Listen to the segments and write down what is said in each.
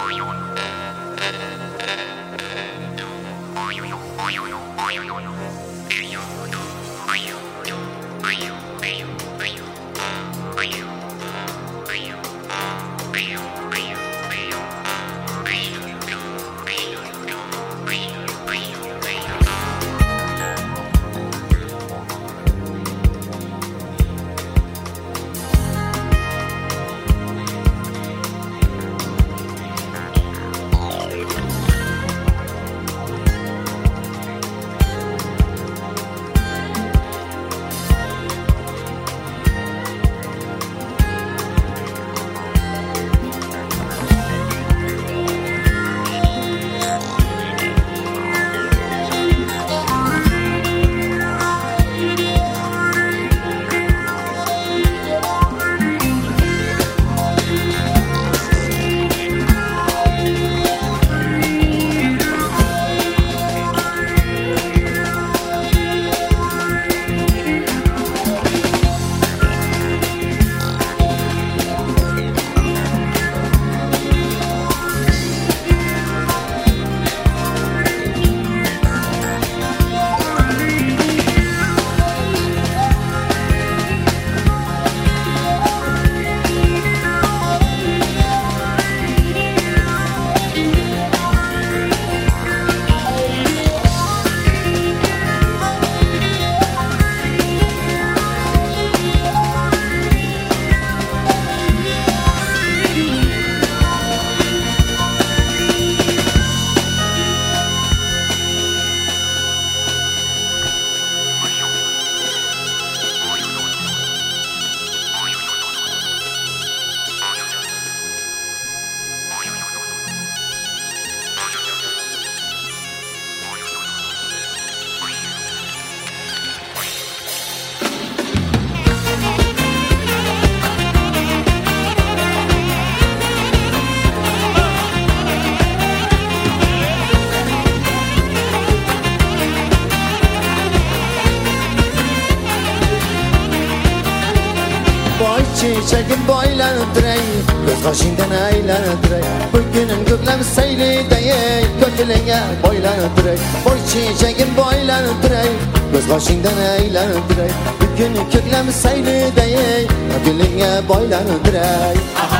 Çiçeğim boylandıray, göz kaşından aylandıray. Bugünün gürlem seyli deyey, kötülüğe boylandıray. Boy çiçeğim boylandıray, göz kaşından aylandıray. Bugünün gürlem seyli deyey, kötülüğe boylandıray.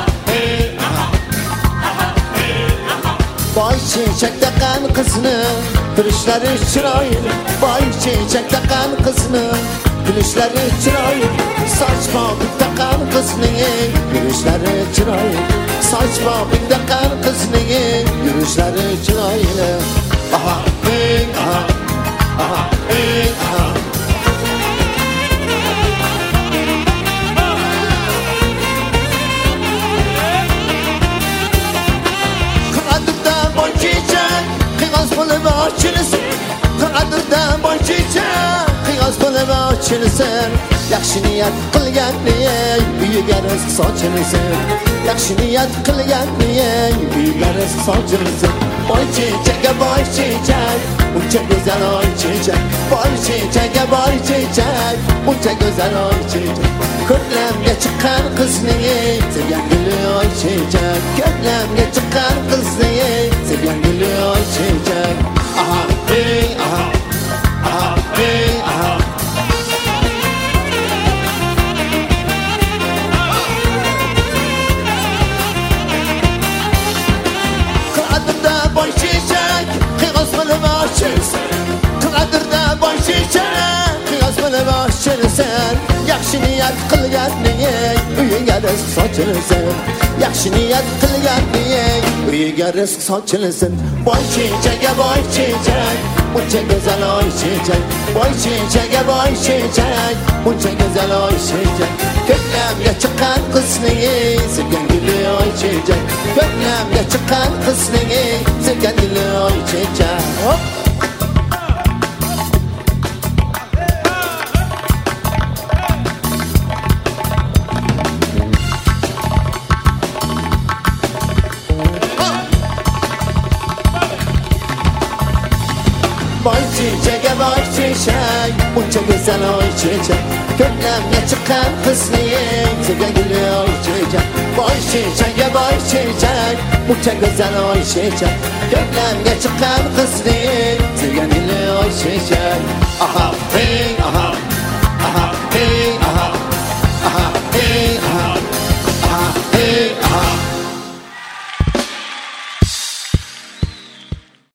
Boy çiçek takan kızını, gülüşleri çıraylı. Boy çiçek takan kızını, gülüşleri çıraylı. Saçma bir takan kızının gülüşleri çıraylı. Saçma bir takan kızının gülüşleri çıraylı. Aha hey aha, aha hey aha. Kıradırda boy çiçek, kıyas bulup açılısın. Kıradırda boy çiçek, kıyas bulup açılısın. Yaxshi niyat qilganning uyiga rizq sochilsin. Yaxshi niyat qilganning uyiga rizq sochilsin. Boy chechakka boy chechak, uncha go'zal oy chechak. Boy chechakka boy chechak, uncha go'zal oy chechak. Ko'klamga chiqqan qizning sevgan guli oy chechak. Ko'klamga chiqqan qizning sevgan guli oy chechak. Aha hey aha, aha hey aha. Boy çiçek, kıyas bulup açılsın. Kıradırda boy çiçek, kıyas bulup açılsın. Yaxshi niyat qilganning uyiga rizq sochilsin. Yaxshi niyat qilganning uyiga rizq sochilsin. Boy çiçekka boy çiçek, buncha go'zal oy chechak. Boy chechakka boy chechak, buncha go'zal oy chechak. Ko'klamga chiqqan qizning sevgan guli oy chechak. Ko'klamga chiqqan qizning sevgan guli oy chechak. Boy chechakka boy chechak, buncha go'zal oy chechak. Ko'klamga chiqqan qizning sevgan guli oy chechak. Boy chechakka boy chechak, Uça güzel oy şeker Göklemge çıkan kız değil Sevgen ile oy şeker Aha hey aha